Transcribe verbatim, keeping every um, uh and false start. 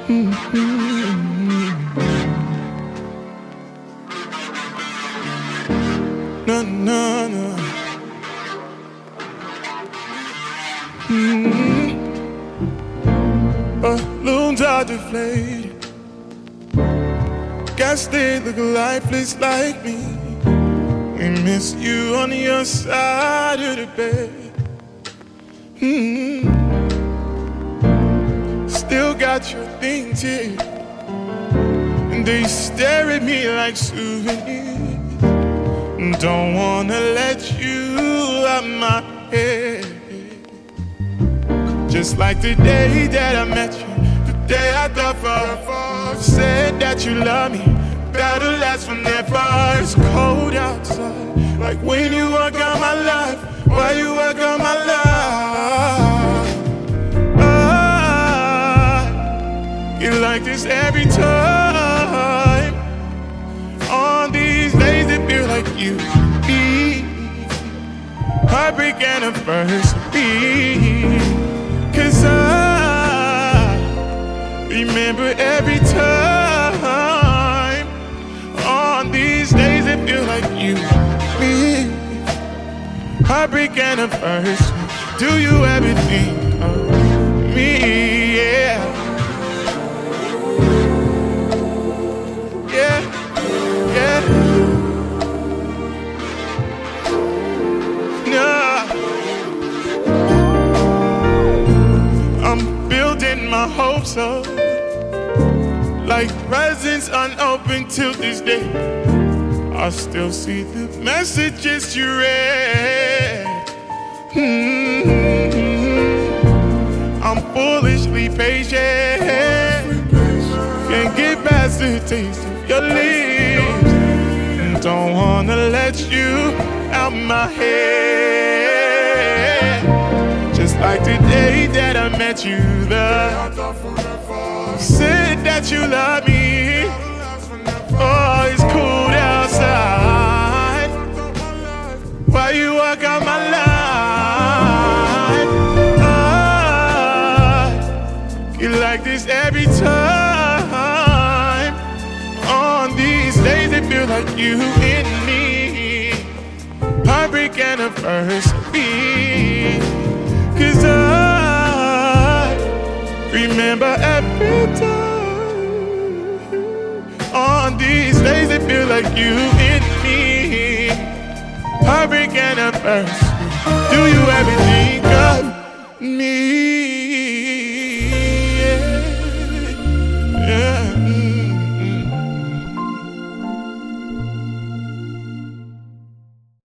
No, no, no. Mm-hmm. Balloons are deflated. Guess they look lifeless like me. We miss you on your side of the bed. Mm-hmm. Still got your things here, and they stare at me like souvenirs. Don't wanna let you out my head. Just like the day that I met you, the day I thought forever. Said that you love me, that'll last forever. It's cold outside, like when you walk out my life. Why you walk out my life? I get like this every time. On these days it feel like you be heartbreak anniversary. Cause I remember every time. On these days it feel like you be heartbreak anniversary. Do you ever think of me? Yeah. Yeah. Yeah. No. I'm building my hopes up, like presents unopened till this day. I still see the messages you read. Mm-hmm. I'm foolishly patient, can't get past the taste of your lips. Don't wanna let you out my head. Just like the day that I met you, the said that you love me. Oh, it's cold outside. Why you walk out my life? I get like this every time. On these days it feel like you and me. Heartbreak anniversary. Cause I remember every time. On these days it feel like you and me. Heartbreak anniversary. Do you ever think of me?